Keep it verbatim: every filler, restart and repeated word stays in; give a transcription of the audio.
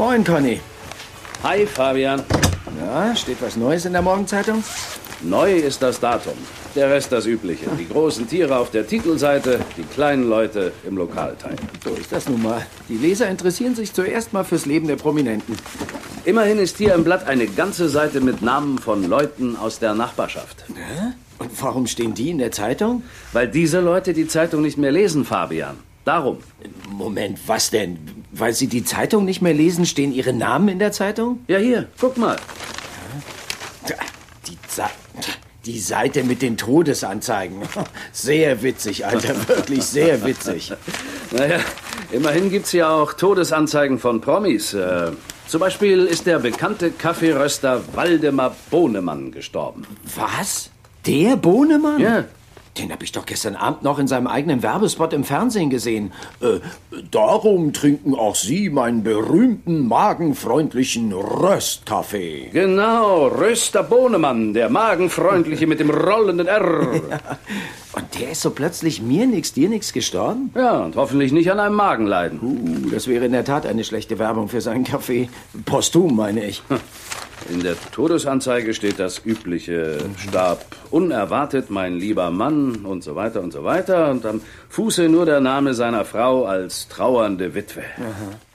Moin, Conny. Hi, Fabian. Ja, steht was Neues in der Morgenzeitung? Neu ist das Datum. Der Rest das Übliche. Die großen Tiere auf der Titelseite, die kleinen Leute im Lokalteil. So ist das nun mal. Die Leser interessieren sich zuerst mal fürs Leben der Prominenten. Immerhin ist hier im Blatt eine ganze Seite mit Namen von Leuten aus der Nachbarschaft. Ja? Und warum stehen die in der Zeitung? Weil diese Leute die Zeitung nicht mehr lesen, Fabian. Darum. Moment, was denn? Weil sie die Zeitung nicht mehr lesen, stehen ihre Namen in der Zeitung? Ja, hier, guck mal. Die, Ze die Seite mit den Todesanzeigen. Sehr witzig, Alter, wirklich sehr witzig. Naja, immerhin gibt's ja auch Todesanzeigen von Promis. Äh, zum Beispiel ist der bekannte Kaffeeröster Waldemar Bohnemann gestorben. Was? Der Bohnemann? Ja. Den habe ich doch gestern Abend noch in seinem eigenen Werbespot im Fernsehen gesehen. Äh, darum trinken auch Sie meinen berühmten, magenfreundlichen Röstkaffee. Genau, Röster Bohnemann, der magenfreundliche mit dem rollenden R. Ja. Und der ist so plötzlich mir nix, dir nix gestorben? Ja, und hoffentlich nicht an einem Magenleiden. Uh, das wäre in der Tat eine schlechte Werbung für seinen Kaffee. Posthum, meine ich. In der Todesanzeige steht das Übliche. Starb unerwartet mein lieber Mann und so weiter und so weiter. Und am Fuße nur der Name seiner Frau als trauernde Witwe. Aha.